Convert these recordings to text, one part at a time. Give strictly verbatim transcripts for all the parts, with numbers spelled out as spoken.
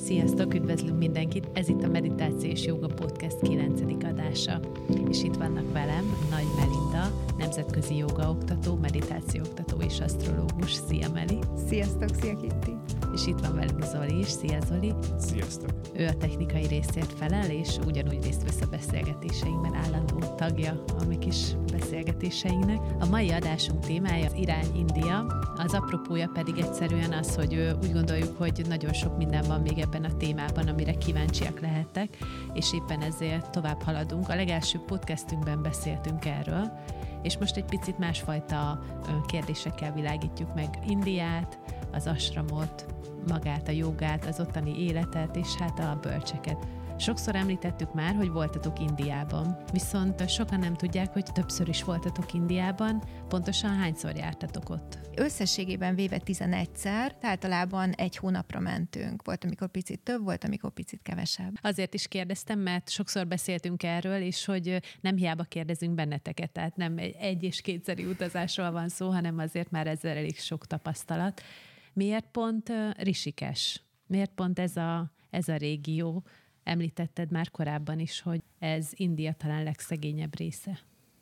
Sziasztok, üdvözlünk mindenkit! Ez itt a Meditáció és Jóga Podcast kilencedik adása. És itt vannak velem Nagy Melinda, nemzetközi jogaoktató, meditációoktató és asztrológus. Szia, Meli! Sziasztok, szia, Kitti! És itt van velünk Zoli is. Szia, Zoli! Sziasztok! Ő a technikai részért felel, és ugyanúgy részt vesz a beszélgetéseinkben, állandó tagja a mi kis beszélgetéseinknek. A mai adásunk témája az irány India, az apropója pedig egyszerűen az, hogy úgy gondoljuk, hogy nagyon sok minden van még ebben a témában, amire kíváncsiak lehettek, és éppen ezért tovább haladunk. A legelső podcastünkben beszéltünk erről, és most egy picit másfajta kérdésekkel világítjuk meg Indiát, az asramot, magát, a jogát, az ottani életet, és hát a bölcseket. Sokszor említettük már, hogy voltatok Indiában, viszont sokan nem tudják, hogy többször is voltatok Indiában. Pontosan hányszor jártatok ott? Összességében véve tizenegyszer, általában egy hónapra mentünk. Volt, amikor picit több, volt, amikor picit kevesebb. Azért is kérdeztem, mert sokszor beszéltünk erről, és hogy nem hiába kérdezünk benneteket, tehát nem egy- és kétszeri utazásról van szó, hanem azért már ezzel elég sok tapasztalat. Miért pont Rishikesh? Miért pont ez a, ez a régió? Említetted már korábban is, hogy ez India talán legszegényebb része.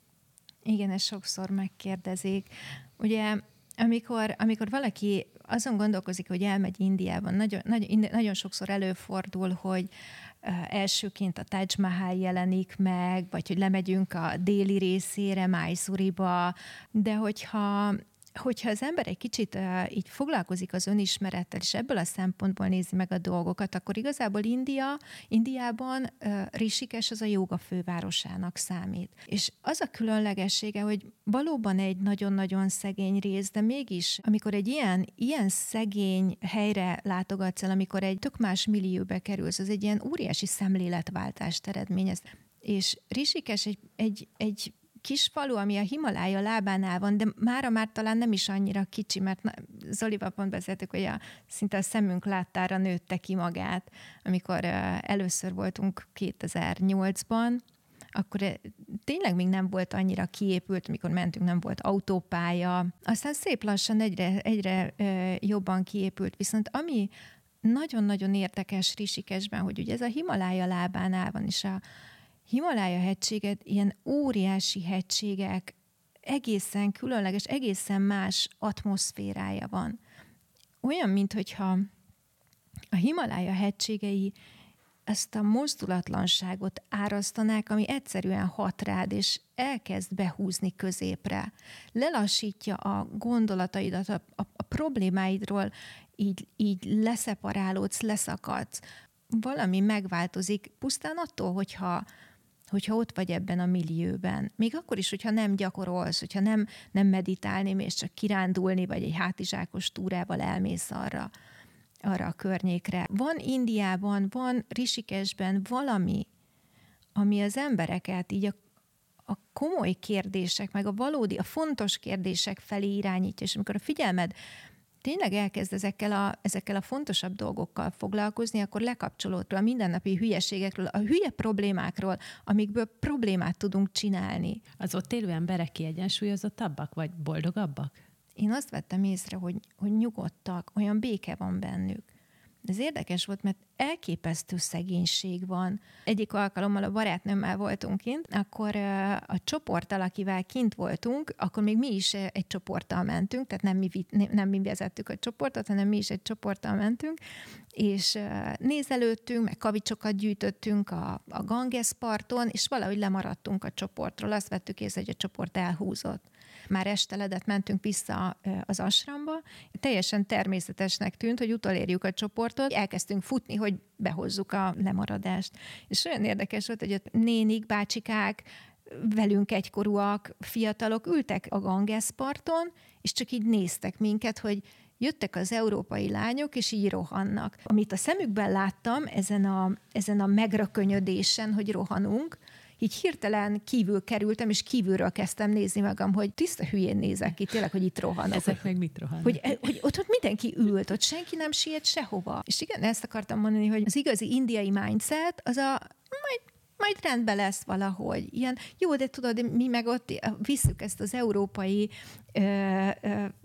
Igen, ezt sokszor megkérdezik. Ugye, amikor, amikor valaki azon gondolkozik, hogy elmegy Indiában, nagyon, nagyon, nagyon sokszor előfordul, hogy uh, elsőként a Taj Mahal jelenik meg, vagy hogy lemegyünk a déli részére, Mysore-ba, de hogyha Hogyha az ember egy kicsit uh, így foglalkozik az önismerettel, és ebből a szempontból nézi meg a dolgokat, akkor igazából India, Indiában uh, Rishikesh az a jóga fővárosának számít. És az a különlegessége, hogy valóban egy nagyon-nagyon szegény rész, de mégis, amikor egy ilyen, ilyen szegény helyre látogatsz el, amikor egy tök más millióbe kerülsz, az egy ilyen óriási szemléletváltást eredményez. És Rishikesh egy, egy, egy kis falu, ami a Himalája lábánál van, de mára már talán nem is annyira kicsi, mert na, Zolival pont beszéltük, hogy a, szinte a szemünk láttára nőtte ki magát. Amikor uh, először voltunk kétezer-nyolcban, akkor uh, tényleg még nem volt annyira kiépült, amikor mentünk, nem volt autópálya. Aztán szép lassan egyre, egyre uh, jobban kiépült, viszont ami nagyon-nagyon érdekes Rishikeshben, hogy ugye ez a Himalája lábánál van, és a Himalája hegységet, ilyen óriási hegységek, egészen különleges, egészen más atmoszférája van. Olyan, minthogyha a Himalája hegységei ezt a mozdulatlanságot árasztanák, ami egyszerűen hat rád, és elkezd behúzni középre. Lelassítja a gondolataidat, a, a, a problémáidról, így, így leszeparálódsz, leszakadsz. Valami megváltozik pusztán attól, hogyha hogyha ott vagy ebben a millióben. Még akkor is, hogyha nem gyakorolsz, hogyha nem, nem meditálni, és csak kirándulni, vagy egy hátizsákos túrával elmész arra, arra a környékre. Van Indiában, van Rishikeshben valami, ami az embereket így a, a komoly kérdések, meg a valódi, a fontos kérdések felé irányítja, és amikor a figyelmed tényleg elkezd ezekkel a, ezekkel a fontosabb dolgokkal foglalkozni, akkor lekapcsolódról, a mindennapi hülyeségekről, a hülye problémákról, amikből problémát tudunk csinálni. Az ott élő emberek kiegyensúlyozottabbak, vagy boldogabbak? Én azt vettem észre, hogy, hogy nyugodtak, olyan béke van bennük. Ez érdekes volt, mert elképesztő szegénység van. Egyik alkalommal a barátnőmmel voltunk kint, akkor a csoporttal, akivel kint voltunk, akkor még mi is egy csoporttal mentünk, tehát nem mi, nem mi vezettük a csoportot, hanem mi is egy csoporttal mentünk, és nézelődtünk, meg kavicsokat gyűjtöttünk a, a Ganges parton, és valahogy lemaradtunk a csoportról. Azt vettük észre, hogy a csoport elhúzott. Már esteledett mentünk vissza az asramba. Teljesen természetesnek tűnt, hogy utolérjük a csoportot. Elkezdtünk futni, hogy behozzuk a lemaradást. És olyan érdekes volt, hogy a nénik, bácsikák, velünk egykorúak, fiatalok ültek a Ganges parton, és csak így néztek minket, hogy jöttek az európai lányok, és így rohannak. Amit a szemükben láttam ezen a, ezen a megrökönyödésen, hogy rohanunk, így hirtelen kívül kerültem, és kívülről kezdtem nézni magam, hogy tiszta hülyén nézek ki, tényleg, hogy itt rohanok. Ezek meg mit rohannak? Hogy, hogy ott, ott mindenki ült, ott senki nem siet sehova. És igen, ezt akartam mondani, hogy az igazi indiai mindset, az a majd, majd rendben lesz valahogy. Ilyen, jó, de tudod, mi meg ott visszük ezt az európai ö, ö,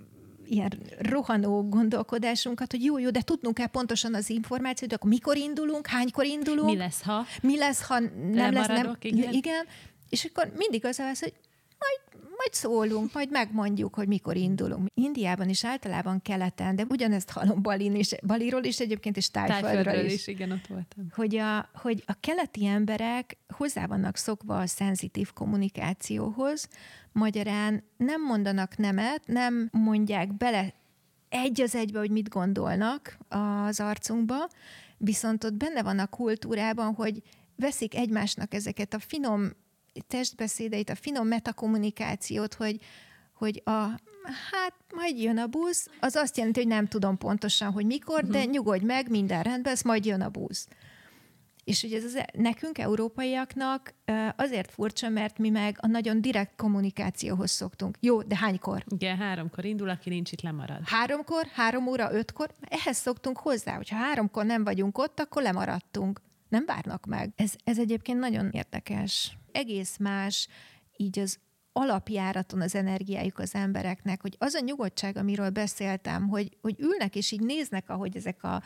ilyen rohanó gondolkodásunkat, hogy jó, jó, de tudnunk kell pontosan az információt, akkor mikor indulunk, hánykor indulunk. Mi lesz, ha? Mi lesz, ha nem lesz, nem, igen. igen. És akkor mindig az az, hogy majd, majd szólunk, majd megmondjuk, hogy mikor indulunk. Indiában is általában keleten, de ugyanezt hallom Balin is, Baliról is egyébként, és Tájföldről is. is. Igen, ott voltam. Hogy a, hogy a keleti emberek hozzá vannak szokva a szenzitív kommunikációhoz, magyarán nem mondanak nemet, nem mondják bele egy az egybe, hogy mit gondolnak az arcunkba, viszont ott benne van a kultúrában, hogy veszik egymásnak ezeket a finom testbeszédeit, a finom metakommunikációt, hogy, hogy a hát majd jön a busz, az azt jelenti, hogy nem tudom pontosan, hogy mikor, de nyugodj meg, minden rendben, ez majd jön a busz. És ugye ez az, nekünk, európaiaknak azért furcsa, mert mi meg a nagyon direkt kommunikációhoz szoktunk. Jó, de hánykor? Igen, háromkor indul, aki nincs itt, lemarad. Háromkor, három óra, ötkor? Ehhez szoktunk hozzá, hogyha háromkor nem vagyunk ott, akkor lemaradtunk. Nem várnak meg. Ez, ez egyébként nagyon érdekes. Egész más így az alapjáraton az energiájuk az embereknek, hogy az a nyugodtság, amiről beszéltem, hogy, hogy ülnek és így néznek, ahogy ezek a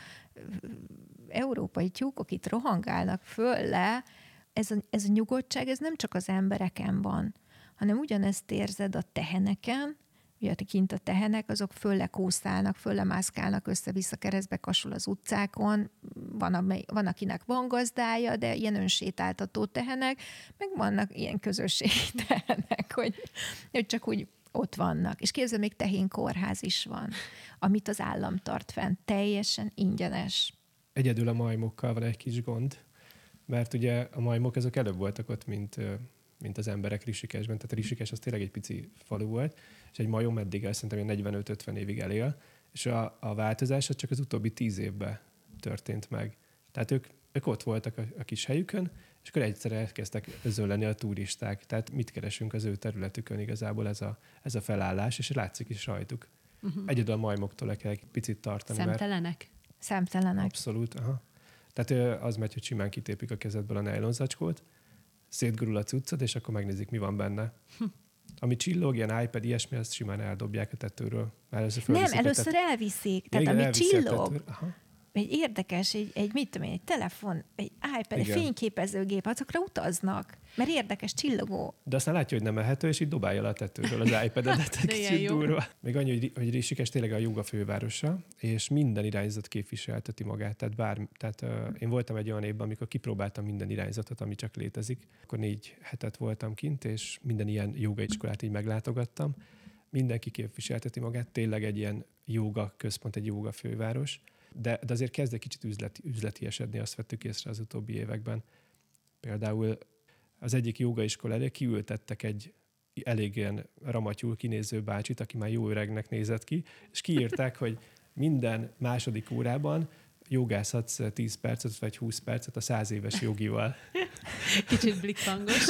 európai tyúkok itt rohangálnak föl le, ez a, ez a nyugodtság, ez nem csak az embereken van, hanem ugyanezt érzed a teheneken, ugye kint a tehenek, azok fölle kószálnak, fölle mászkálnak össze-vissza, keresztbe kasul az utcákon, van, amely, van, akinek van gazdája, de ilyen önsétáltató tehenek, meg vannak ilyen közösségi tehenek, hogy, hogy csak úgy ott vannak. És képzeld, még tehénkórház is van, amit az állam tart fenn, teljesen ingyenes. Egyedül a majmokkal van egy kis gond, mert ugye a majmok azok előbb voltak ott, mint, mint az emberek Risikesben. Tehát a Risikes az tényleg egy pici falu volt, és egy majom eddig el, szerintem negyvenöt-ötven évig elél, és a, a változás az csak az utóbbi tíz évben történt meg. Tehát ők, ők ott voltak a, a kis helyükön, és akkor egyszerre elkezdtek özölleni a turisták. Tehát mit keresünk az ő területükön igazából ez a, ez a felállás, és látszik is rajtuk. Uh-huh. Egyedül a majmoktól le kell egy picit tartani. Szemtelenek? Mert... Szemtelenek. Abszolút, aha. Tehát az megy, hogy simán kitépik a kezedből a nejlonzacskót, szétgurul a cuccod, és akkor megnézik, mi van benne. Hm. Ami csillog, ilyen iPad, ilyesmi, azt simán eldobják a tetőről. Először nem, először tett... elviszik. Tehát igen, ami csillog, Aha. egy érdekes, egy, egy mit tudom én, egy telefon, egy iPad, igen. Egy fényképezőgép, azokra utaznak, mert érdekes, csillogó. De aztán látja, hogy nem ehető, és így dobálja le a tetőről az iPad-edet. Kicsit durva. Még annyi, hogy, hogy Risikes tényleg a jóga fővárosa, és minden irányzat képviselteti magát. Tehát, bár, tehát uh, én voltam egy olyan évben, amikor kipróbáltam minden irányzatot, ami csak létezik. Akkor négy hetet voltam kint, és minden ilyen jogaiskolát így meglátogattam. Mindenki képviselteti magát, tényleg egy ilyen jóga központ, egy jóga főváros. De, de azért kezd egy kicsit üzleti, üzletiesedni, azt vettük észre az utóbbi években. Például az egyik jogaiskola elé kiültettek egy elég ilyen ramatyul kinéző bácsit, aki már jó öregnek nézett ki, és kiírták, hogy minden második órában jogázhatsz tíz percet vagy húsz percet a száz éves jogival. Kicsit blikfangos.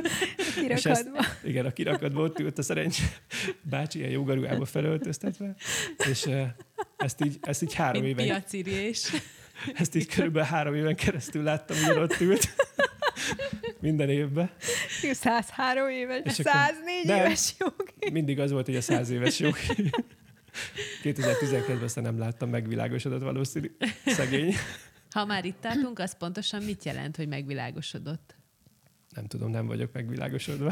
Kirakadva. Ezt, igen, a kirakadva ott ült a szerencs bácsi ilyen jogaruhába felöltöztetve, és ezt így, ezt így három Mint éven... piacirés. Ezt így körülbelül három éven keresztül láttam, hogy ott ült. Minden évben. száz három éves, száz négy éves jogi. Mindig az volt, hogy a száz éves jogi. kétezer-tizenkettőben aztán nem láttam, megvilágosodott valószínű szegény. Ha már itt tartunk, az pontosan mit jelent, hogy megvilágosodott? Nem tudom, nem vagyok megvilágosodva.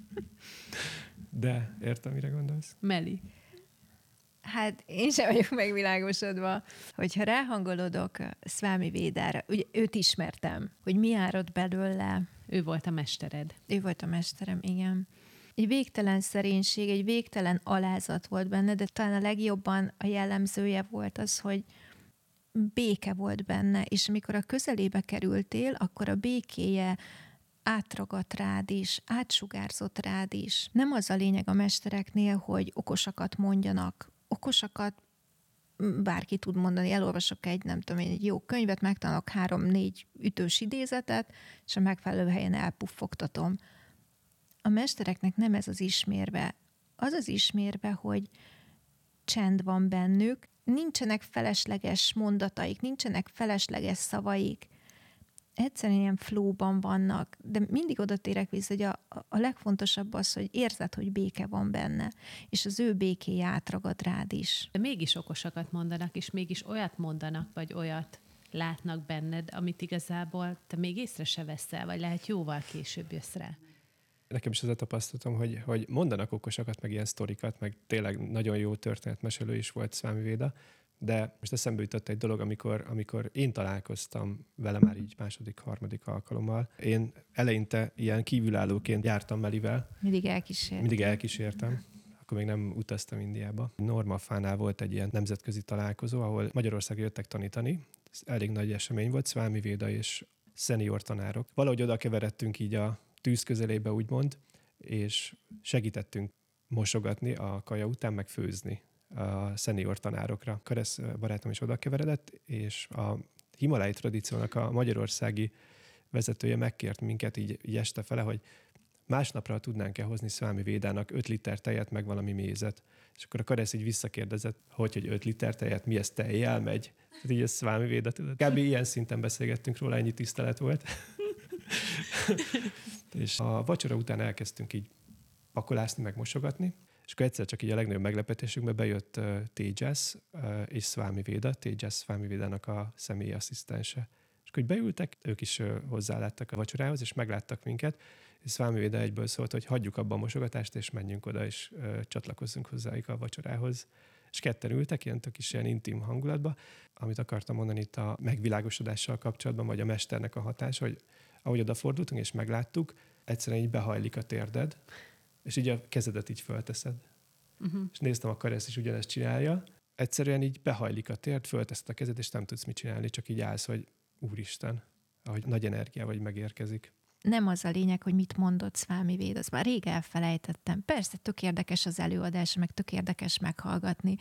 De értem, mire gondolsz. Meli. Hát én sem vagyok megvilágosodva. Hogyha ráhangolodok Swami Védára, ugye őt ismertem, hogy mi árad belőle. Ő volt a mestered. Ő volt a mesterem, igen. Egy végtelen szerénység, egy végtelen alázat volt benne, de talán a legjobban a jellemzője volt az, hogy béke volt benne, és amikor a közelébe kerültél, akkor a békéje átragadt rád is, átsugárzott rád is. Nem az a lényeg a mestereknél, hogy okosakat mondjanak. Okosakat bárki tud mondani, elolvasok egy, nem tudom én, egy jó könyvet, megtanulok három-négy ütős idézetet, és a megfelelő helyen elpuffogtatom. A mestereknek nem ez az ismérve. Az az ismérve, hogy csend van bennük, nincsenek felesleges mondataik, nincsenek felesleges szavaik. egyszerűen ilyen flowban vannak, de mindig oda térek vissza, hogy a, a legfontosabb az, hogy érzed, hogy béke van benne, és az ő békéje átragad rád is. De mégis okosakat mondanak, és mégis olyat mondanak, vagy olyat látnak benned, amit igazából te még észre se veszel, vagy lehet jóval később jössz rá. Nekem is az a tapasztalatom, hogy, hogy mondanak okosakat, meg ilyen sztorikat, meg tényleg nagyon jó történetmesélő is volt Swami Veda, de most eszembe jutott egy dolog, amikor, amikor én találkoztam vele már így második, harmadik alkalommal. Én eleinte ilyen kívülállóként jártam Melivel. Mindig elkísértem. Mindig elkísértem. Akkor még nem utaztam Indiába. Normafánál volt egy ilyen nemzetközi találkozó, ahol Magyarországra jöttek tanítani. Ez elég nagy esemény volt, Swami Veda és szenior tanárok. Valahogy oda keveredtünk így a tűz közelébe, úgymond, és segítettünk mosogatni a kaja után, meg főzni a szenior tanárokra. Karesz barátom is oda keveredett, és a Himalái tradíciónak a magyarországi vezetője megkért minket így, így este fele, hogy másnapra tudnánk-e hozni Swami Védának öt liter tejet, meg valami mézet. És akkor a Karesz így visszakérdezett, hogy, hogy öt liter tejet, mi ez tejjel megy? Hát így a Swami Véda, tudod. Kb. Ilyen szinten beszélgettünk róla, ennyi tisztelet volt. És a vacsora után elkezdtünk így pakolászni, meg mosogatni, és akkor egyszer csak így a legnagyobb meglepetésünkbe bejött uh, Tejas uh, és Swami Veda, Tejas Swami Védának a személyi asszisztense. És akkor beültek, ők is uh, hozzáláttak a vacsorához, és megláttak minket, és Swami Veda egyből szólt, hogy hagyjuk abba a mosogatást, és menjünk oda, és uh, csatlakozzunk hozzájuk a vacsorához. És ketten ültek, ilyen tök is ilyen intim hangulatba. Amit akartam mondani itt a megvilágosodással kapcsolatban, vagy a mesternek a hatása, hogy ahogy odafordultunk és megláttuk, egyszerűen így behajlik a térded, és így a kezedet így fölteszed. Uh-huh. És néztem, a Karesz is ugyanezt csinálja. Egyszerűen így behajlik a térd, fölteszed a kezed, és nem tudsz mit csinálni, csak így állsz, hogy Úristen, ahogy nagy energia vagy megérkezik. Nem az a lényeg, hogy mit mondott Swami Veda, azt már rég elfelejtettem. Persze, tök érdekes az előadás, meg tök érdekes meghallgatni,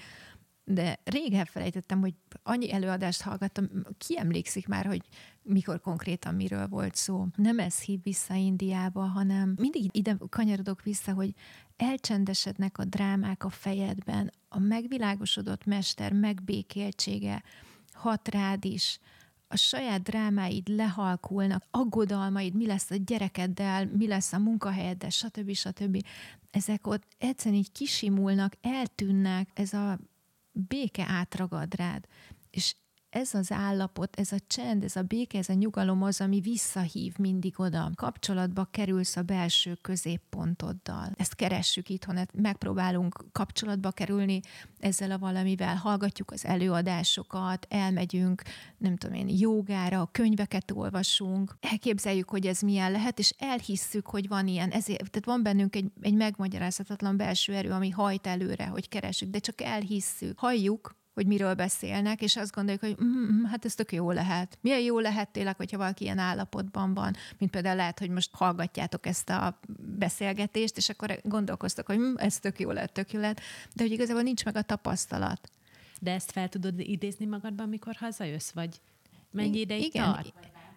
de rég elfelejtettem, hogy annyi előadást hallgattam, ki emlékszik már, hogy mikor konkrétan miről volt szó. Nem ez hív vissza Indiába, hanem mindig ide kanyarodok vissza, hogy elcsendesednek a drámák a fejedben, a megvilágosodott mester megbékéltsége hat rád is, a saját drámáid lehalkulnak, aggodalmaid, mi lesz a gyerekeddel, mi lesz a munkahelyeddel, stb. stb. Ezek ott egyszerűen így kisimulnak, eltűnnek, ez a béke átragad rád. És ez az állapot, ez a csend, ez a béke, ez a nyugalom az, ami visszahív mindig oda. Kapcsolatba kerülsz a belső középpontoddal. Ezt keressük itthon, megpróbálunk kapcsolatba kerülni ezzel a valamivel, hallgatjuk az előadásokat, elmegyünk, nem tudom én, jógára, könyveket olvasunk, elképzeljük, hogy ez milyen lehet, és elhisszük, hogy van ilyen, ezért, tehát van bennünk egy, egy megmagyarázhatatlan belső erő, ami hajt előre, hogy keressük, de csak elhisszük. Halljuk, hogy miről beszélnek, és azt gondoljuk, hogy mm, hát ez tök jó lehet. Milyen jó lehet tényleg, hogyha valaki ilyen állapotban van, mint például lehet, hogy most hallgatjátok ezt a beszélgetést, és akkor gondolkoztok, hogy mm, ez tök jó lehet, tök jó lehet, de hogy igazából nincs meg a tapasztalat. De ezt fel tudod idézni magadban, amikor hazajössz, vagy mennyi ideig igen. tart?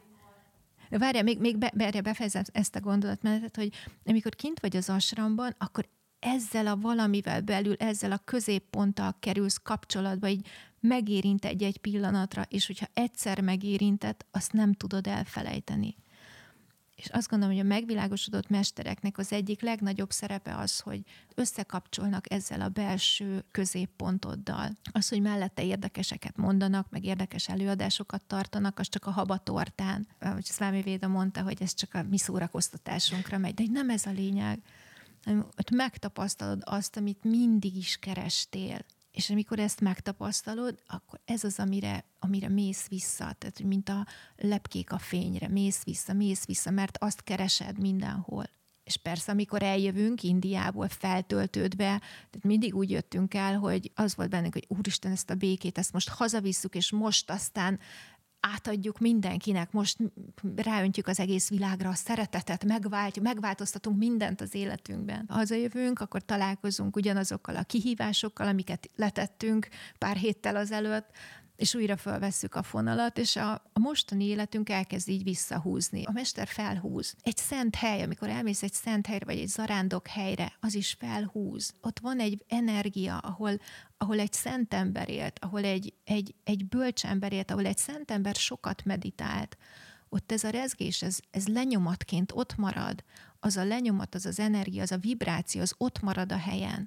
Várjál, még, még be, be, befejezem ezt a gondolatmenetet, hogy amikor kint vagy az asramban, akkor ezzel a valamivel belül, ezzel a középponttal kerülsz kapcsolatba, így megérint egy-egy pillanatra, és hogyha egyszer megérintett, azt nem tudod elfelejteni. És azt gondolom, hogy a megvilágosodott mestereknek az egyik legnagyobb szerepe az, hogy összekapcsolnak ezzel a belső középpontoddal. Az, hogy mellette érdekeseket mondanak, meg érdekes előadásokat tartanak, az csak a habatortán. Ahogy Swami Veda mondta, hogy ez csak a mi szórakoztatásunkra megy, de nem ez a lényeg. Ott megtapasztalod azt, amit mindig is kerestél. És amikor ezt megtapasztalod, akkor ez az, amire, amire mész vissza. Tehát, mint a lepkék a fényre. Mész vissza, mész vissza, mert azt keresed mindenhol. És persze, amikor eljövünk Indiából feltöltődve, tehát mindig úgy jöttünk el, hogy az volt bennünk, hogy úristen, ezt a békét, ezt most hazavisszük, és most aztán átadjuk mindenkinek, most ráöntjük az egész világra a szeretetet, megváltjuk, megváltoztatunk mindent az életünkben. Ha hazajövünk, akkor találkozunk ugyanazokkal a kihívásokkal, amiket letettünk pár héttel azelőtt, és újra felvesszük a fonalat, és a, a mostani életünk elkezd így visszahúzni. A mester felhúz. Egy szent hely, amikor elmész egy szent helyre, vagy egy zarándok helyre, az is felhúz. Ott van egy energia, ahol, ahol egy szent ember élt, ahol egy, egy, egy bölcs ember élt, ahol egy szent ember sokat meditált. ott ez a rezgés, ez, ez lenyomatként ott marad, az a lenyomat, az az energia, az a vibráció, az ott marad a helyen.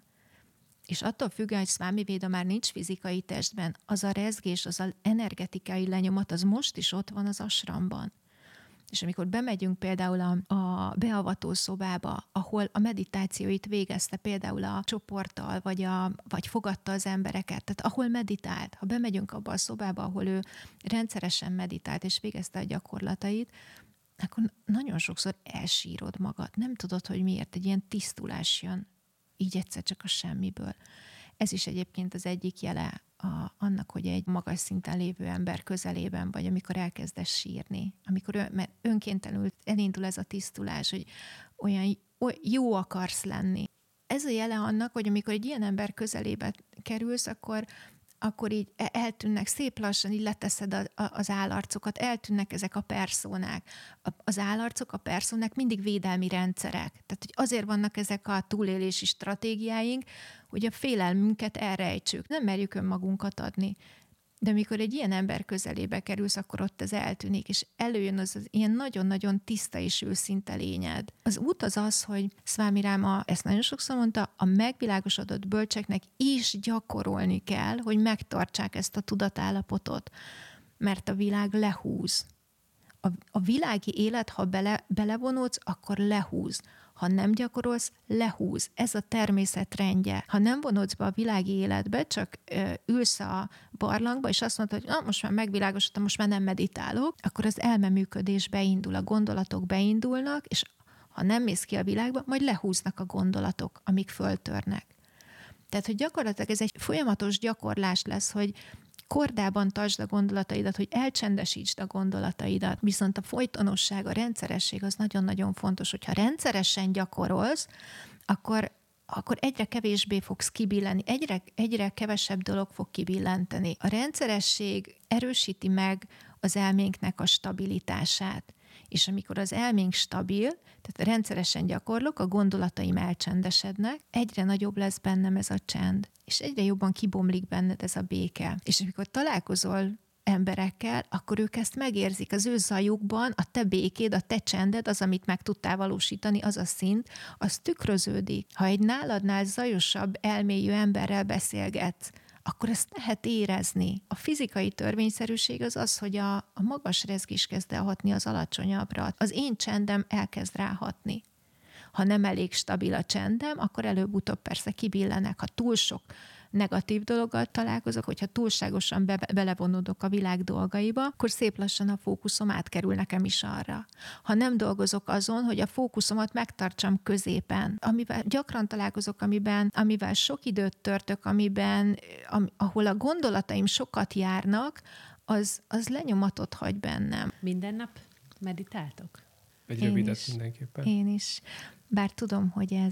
És attól függően, hogy Swami Veda már nincs fizikai testben, az a rezgés, az az energetikai lenyomat, az most is ott van az asramban. És amikor bemegyünk például a, a beavató szobába, ahol a meditációit végezte például a csoporttal, vagy, a, vagy fogadta az embereket, tehát ahol meditált, ha bemegyünk abba a szobába, ahol ő rendszeresen meditált és végezte a gyakorlatait, akkor nagyon sokszor elsírod magad. Nem tudod, hogy miért egy ilyen tisztulás jön, így egyszer csak a semmiből. Ez is egyébként az egyik jele a, annak, hogy egy magas szinten lévő ember közelében vagy, amikor elkezdesz sírni. Amikor ön, mert önkéntelenül elindul ez a tisztulás, hogy olyan jó akarsz lenni. Ez a jele annak, hogy amikor egy ilyen ember közelébe kerülsz, akkor akkor így eltűnnek, szép lassan így leteszed a, a, az állarcokat, eltűnnek ezek a perszónák. A, az állarcok, a perszónák mindig védelmi rendszerek. Tehát, hogy azért vannak ezek a túlélési stratégiáink, hogy a félelmünket elrejtsük. Nem merjük önmagunkat adni. De amikor egy ilyen ember közelébe kerülsz, akkor ott ez eltűnik, és előjön az, az ilyen nagyon-nagyon tiszta és őszinte lényed. Az út az az, hogy Swami Rama ezt nagyon sokszor mondta, a megvilágosodott bölcseknek is gyakorolni kell, hogy megtartsák ezt a tudatállapotot, mert a világ lehúz. A, a világi élet, ha bele, belevonódsz, akkor lehúz. Ha nem gyakorolsz, lehúz. Ez a természet rendje. Ha nem vonódsz be a világi életbe, csak ö, ülsz a barlangba, és azt mondod, hogy na, most már megvilágosodtam, most már nem meditálok, akkor az elmeműködés beindul, a gondolatok beindulnak, és ha nem mész ki a világba, majd lehúznak a gondolatok, amik föltörnek. Tehát, hogy gyakorlatilag ez egy folyamatos gyakorlás lesz, hogy kordában tartsd a gondolataidat, hogy elcsendesítsd a gondolataidat. Viszont a folytonosság, a rendszeresség az nagyon-nagyon fontos. Hogyha rendszeresen gyakorolsz, akkor, akkor egyre kevésbé fogsz kibilleni, egyre, egyre kevesebb dolog fog kibillenteni. A rendszeresség erősíti meg az elménknek a stabilitását. És amikor az elménk stabil, tehát rendszeresen gyakorlok, a gondolataim elcsendesednek, egyre nagyobb lesz bennem ez a csend, és egyre jobban kibomlik benned ez a béke. És amikor találkozol emberekkel, akkor ők ezt megérzik. Az ő zajukban a te békéd, a te csended, az, amit meg tudtál valósítani, az a szint, az tükröződik. Ha egy náladnál zajosabb, elmélyű emberrel beszélgetsz, akkor ezt lehet érezni. A fizikai törvényszerűség az az, hogy a, a magas rezgés kezd el hatni az alacsonyabbra. Az én csendem elkezd ráhatni. Ha nem elég stabil a csendem, akkor előbb-utóbb persze kibillenek. Ha túl sok negatív dologgal találkozok, hogyha túlságosan be- belevonódok a világ dolgaiba, akkor szép lassan a fókuszom átkerül nekem is arra. Ha nem dolgozok azon, hogy a fókuszomat megtartsam középen, amivel gyakran találkozok, amiben, amivel sok időt törtök, amiben, am, ahol a gondolataim sokat járnak, az, az lenyomatot hagy bennem. Minden nap meditáltok? Egy rövidet mindenképpen. Én is. Bár tudom, hogy ez,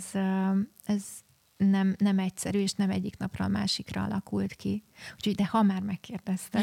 ez nem, nem egyszerű, és nem egyik napra a másikra alakult ki. Úgyhogy, de ha már megkérdeztem.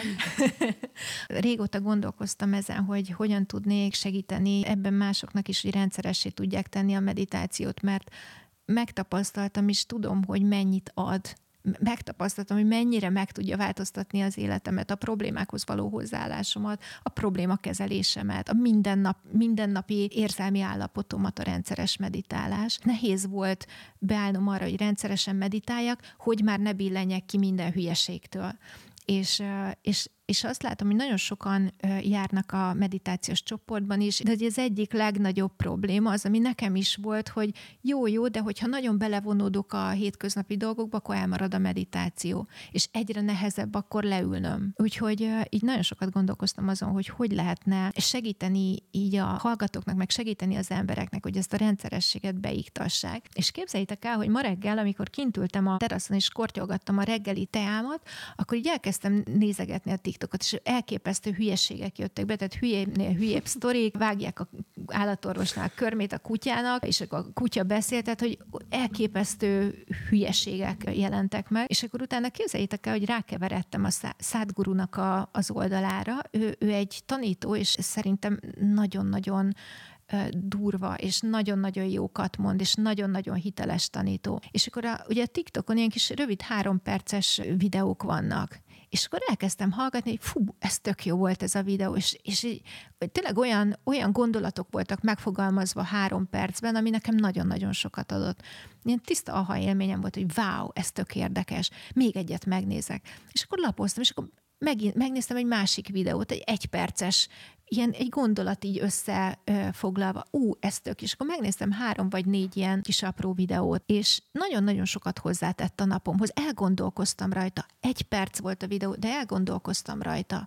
Régóta gondolkoztam ezen, hogy hogyan tudnék segíteni ebben másoknak is, hogy rendszeressé tudják tenni a meditációt, mert megtapasztaltam, és tudom, hogy mennyit ad. Megtapasztaltam, hogy mennyire meg tudja változtatni az életemet, a problémákhoz való hozzáállásomat, a problémakezelésemet, a mindennap, mindennapi érzelmi állapotomat a rendszeres meditálás. Nehéz volt beállnom arra, hogy rendszeresen meditáljak, hogy már ne billenjek ki minden hülyeségtől. És, és, és azt látom, hogy nagyon sokan járnak a meditációs csoportban is, de az egyik legnagyobb probléma az, ami nekem is volt, hogy jó-jó, de hogyha nagyon belevonódok a hétköznapi dolgokba, akkor elmarad a meditáció, és egyre nehezebb akkor leülnöm. Úgyhogy így nagyon sokat gondolkoztam azon, hogy hogy lehetne segíteni így a hallgatóknak, meg segíteni az embereknek, hogy ezt a rendszerességet beiktassák. És képzeljétek el, hogy ma reggel, amikor kint ültem a teraszon és kortyolgattam a reggeli teámat, akkor így elkezdtem nézegetni a TikTokot, és elképesztő hülyeségek jöttek be, tehát hülyébbnél hülyébb sztorik, vágják a állatorvosnál a körmét a kutyának, és a kutya beszélt, tehát hogy elképesztő hülyeségek jelentek meg, és akkor utána képzeljétek el, hogy rákeveredtem a Sadhgurunak a, az oldalára. Ő, ő egy tanító, és szerintem nagyon-nagyon durva, és nagyon-nagyon jókat mond, és nagyon-nagyon hiteles tanító. És akkor a, ugye a TikTokon ilyen kis rövid három perces videók vannak, És akkor elkezdtem hallgatni, hogy fú, ez tök jó volt ez a videó, és, és így, tényleg olyan, olyan gondolatok voltak megfogalmazva három percben, ami nekem nagyon-nagyon sokat adott. Ilyen tiszta aha élményem volt, hogy wow, ez tök érdekes, még egyet megnézek. És akkor lapoztam, és akkor megint megnéztem egy másik videót, egy egyperces, ilyen egy gondolat így összefoglalva. Ú, ez tök, és akkor megnéztem három vagy négy ilyen kis apró videót, és nagyon-nagyon sokat hozzátett a napomhoz. Elgondolkoztam rajta. Egy perc volt a videó, de elgondolkoztam rajta.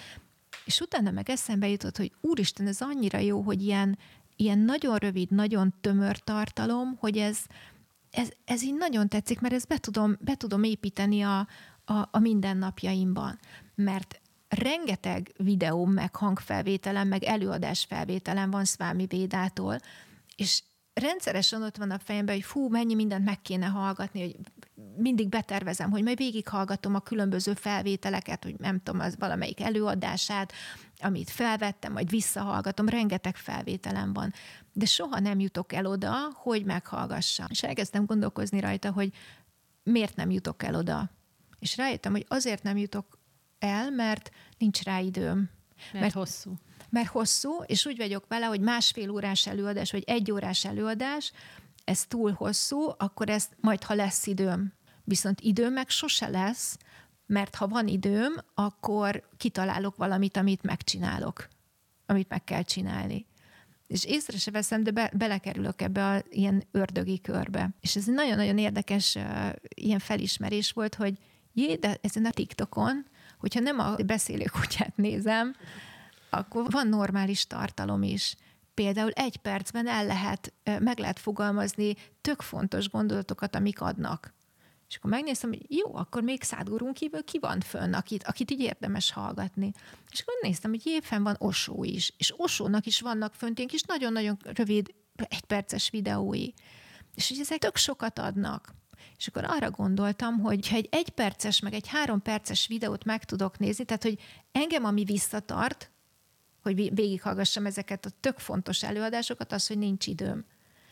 És utána meg eszembe jutott, hogy úristen, ez annyira jó, hogy ilyen, ilyen nagyon rövid, nagyon tömör tartalom, hogy ez, ez, ez így nagyon tetszik, mert ezt be tudom, be tudom építeni a, a, a mindennapjaimban. Mert rengeteg videó, meg hangfelvételem, meg előadásfelvételem van Swami Védától, és rendszeresen ott van a fejemben, hogy fú, mennyi mindent meg kéne hallgatni, hogy mindig betervezem, hogy majd végighallgatom a különböző felvételeket, hogy nem tudom, az valamelyik előadását, amit felvettem, majd visszahallgatom, rengeteg felvételem van. De soha nem jutok el oda, hogy meghallgassam. És elkezdtem gondolkozni rajta, hogy miért nem jutok el oda. És rájöttem, hogy azért nem jutok el, mert nincs rá időm. Mert, mert hosszú. Mert hosszú, és úgy vagyok vele, hogy másfél órás előadás, vagy egy órás előadás, ez túl hosszú, akkor ezt majd, ha lesz időm. Viszont időm meg sose lesz, mert ha van időm, akkor kitalálok valamit, amit megcsinálok. Amit meg kell csinálni. És észre se veszem, de be, belekerülök ebbe a ilyen ördögi körbe. És ez egy nagyon-nagyon érdekes uh, ilyen felismerés volt, hogy jé, de ezen a TikTokon, hogyha nem a beszélő kutyát nézem, akkor van normális tartalom is. Például egy percben el lehet, meg lehet fogalmazni tök fontos gondolatokat, amik adnak. És akkor megnéztem, hogy jó, akkor még Szádgurún kívül ki van fönn, akit, akit így érdemes hallgatni. És akkor néztem, hogy jé, fenn van Osó is. És Osónak is vannak fönt ilyen kis nagyon-nagyon rövid, egyperces videói. És hogy ezek tök sokat adnak. És akkor arra gondoltam, hogy ha egy egyperces, meg egy három perces videót meg tudok nézni, tehát hogy engem, ami visszatart, hogy végighallgassam ezeket a tök fontos előadásokat, az, hogy nincs időm.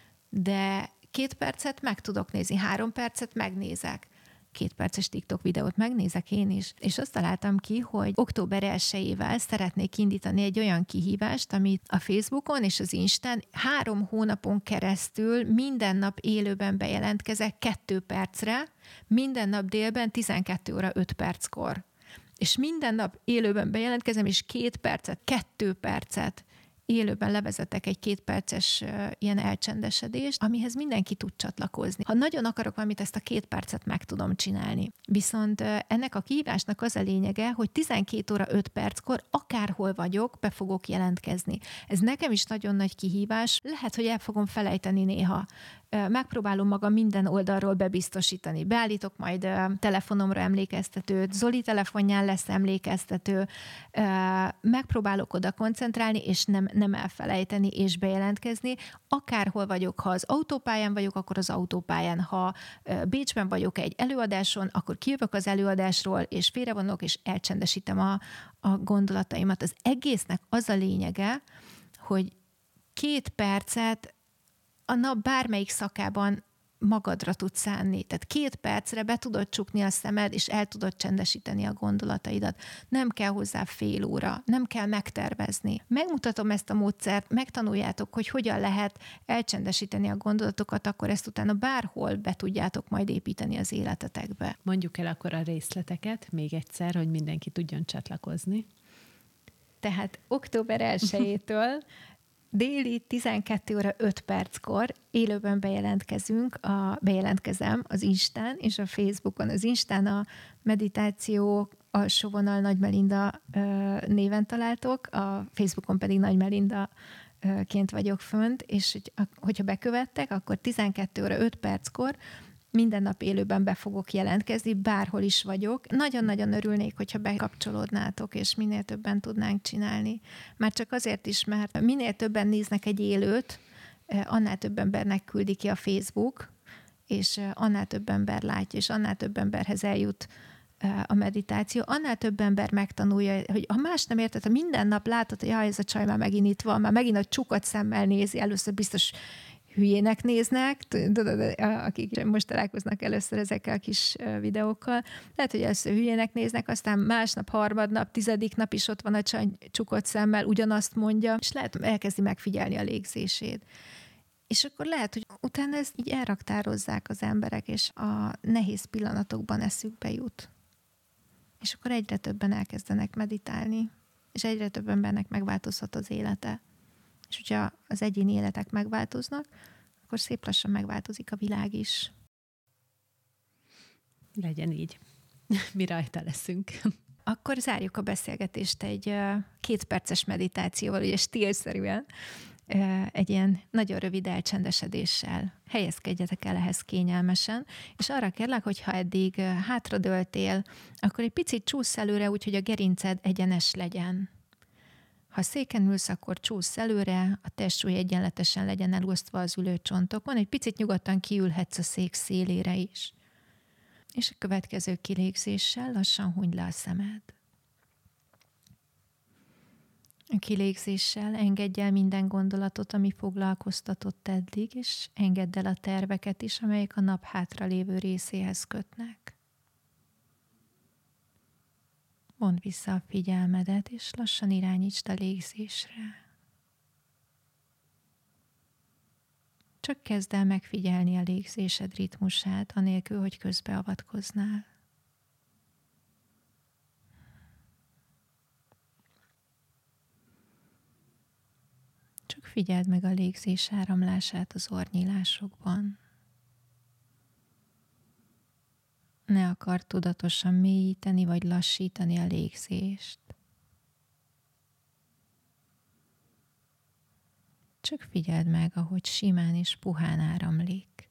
De két percet meg tudok nézni, három percet megnézek. Két perces TikTok videót megnézek én is. És azt találtam ki, hogy október elsejével szeretnék indítani egy olyan kihívást, amit a Facebookon és az Instán három hónapon keresztül minden nap élőben bejelentkezek kettő percre, minden nap délben tizenkét óra öt perckor. És minden nap élőben bejelentkezem, és két percet, kettő percet élőben levezetek egy kétperces uh, ilyen elcsendesedést, amihez mindenki tud csatlakozni. Ha nagyon akarok valamit, ezt a két percet meg tudom csinálni. Viszont uh, ennek a kihívásnak az a lényege, hogy tizenkét óra öt perckor akárhol vagyok, be fogok jelentkezni. Ez nekem is nagyon nagy kihívás. Lehet, hogy el fogom felejteni néha. Uh, megpróbálom magam minden oldalról bebiztosítani. Beállítok majd uh, telefonomra emlékeztetőt, Zoli telefonján lesz emlékeztető. Uh, megpróbálok oda koncentrálni, és nem nem elfelejteni és bejelentkezni. Akárhol vagyok, ha az autópályán vagyok, akkor az autópályán. Ha Bécsben vagyok egy előadáson, akkor kijövök az előadásról, és félrevonok, és elcsendesítem a, a gondolataimat. Az egésznek az a lényege, hogy két percet a nap bármelyik szakában magadra tudsz szánni. Tehát két percre be tudod csukni a szemed, és el tudod csendesíteni a gondolataidat. Nem kell hozzá fél óra, nem kell megtervezni. Megmutatom ezt a módszert, megtanuljátok, hogy hogyan lehet elcsendesíteni a gondolatokat, akkor ezt utána bárhol be tudjátok majd építeni az életetekbe. Mondjuk el akkor a részleteket még egyszer, hogy mindenki tudjon csatlakozni. Tehát október elsejétől déli tizenkét óra öt perckor élőben bejelentkezünk, a, bejelentkezem az Instán és a Facebookon. Az Instán a meditáció alsó vonal Nagy Melinda ö, néven találtok, a Facebookon pedig Nagy Melinda ö, ként vagyok fönt, és hogy, hogyha bekövettek, akkor tizenkét óra öt perckor minden nap élőben be fogok jelentkezni, bárhol is vagyok. Nagyon-nagyon örülnék, hogyha bekapcsolódnátok, és minél többen tudnánk csinálni. Már csak azért is, mert minél többen néznek egy élőt, annál több embernek küldi ki a Facebook, és annál több ember látja, és annál több emberhez eljut a meditáció, annál több ember megtanulja, hogy ha más nem érted, ha minden nap látod, hogy jaj, ez a csaj már megint itt van, már megint a csukott szemmel nézi, először biztos hülyének néznek, tudod, akik most találkoznak először ezekkel a kis videókkal, lehet, hogy először hülyének néznek, aztán másnap, harmadnap, tizedik nap is ott van a csany csukott szemmel, ugyanazt mondja, és lehet elkezdi megfigyelni a légzését. És akkor lehet, hogy utána ezt így elraktározzák az emberek, és a nehéz pillanatokban eszükbe jut. És akkor egyre többen elkezdenek meditálni, és egyre több embernek megváltozhat az élete. És hogyha az egyéni életek megváltoznak, akkor szép lassan megváltozik a világ is. Legyen így. Mi rajta leszünk. Akkor zárjuk a beszélgetést egy két perces meditációval, ugye stílszerűen, egy ilyen nagyon rövid elcsendesedéssel. Helyezkedjetek el ehhez kényelmesen, és arra kérlek, hogy ha eddig hátradőltél, akkor egy picit csússz előre, úgyhogy a gerinced egyenes legyen. Ha széken ülsz, akkor csússz előre, a testsúly egyenletesen legyen elosztva az ülőcsontokon, egy picit nyugodtan kiülhetsz a szék szélére is. És a következő kilégzéssel lassan hunyd le a szemed. A kilégzéssel engedj el minden gondolatot, ami foglalkoztatott eddig, és engedd el a terveket is, amelyek a nap hátralévő részéhez kötnek. Vondd vissza a figyelmedet, és lassan irányítsd a légzésre. Csak kezd el megfigyelni a légzésed ritmusát, anélkül, hogy közbeavatkoznál. Csak figyeld meg a légzés áramlását az orrnyílásokban. Ne akard tudatosan mélyíteni vagy lassítani a légzést. Csak figyeld meg, ahogy simán és puhán áramlik.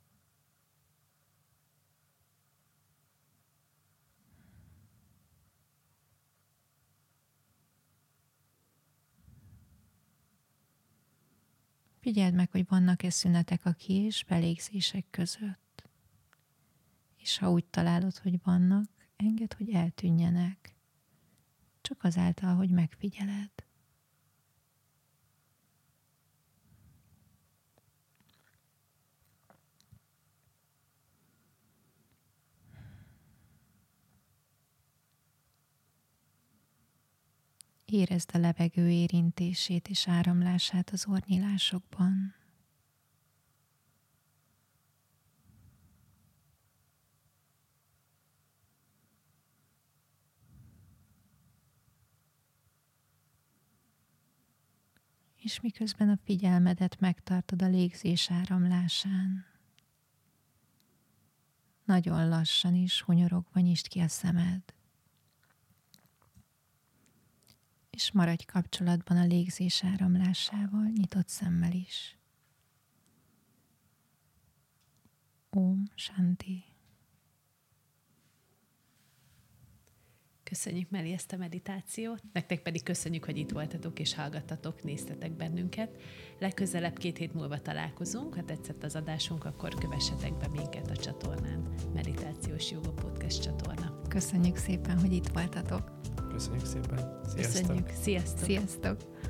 Figyeld meg, hogy vannak-e szünetek a ki- és belégzések között. És ha úgy találod, hogy vannak, engedd, hogy eltűnjenek. Csak azáltal, hogy megfigyeled. Érezd a levegő érintését és áramlását az orrnyílásokban. És miközben a figyelmedet megtartod a légzés áramlásán, nagyon lassan is hunyorogva nyisd ki a szemed. És maradj kapcsolatban a légzés áramlásával, nyitott szemmel is. Om Shanti. Köszönjük, Meli, ezt a meditációt. Nektek pedig köszönjük, hogy itt voltatok és hallgattatok, néztetek bennünket. Legközelebb két hét múlva találkozunk. Ha tetszett az adásunk, akkor kövessetek be minket a csatornán. Meditációs Joga Podcast csatorna. Köszönjük szépen, hogy itt voltatok. Köszönjük szépen. Sziasztok. Köszönjük. Sziasztok. Sziasztok.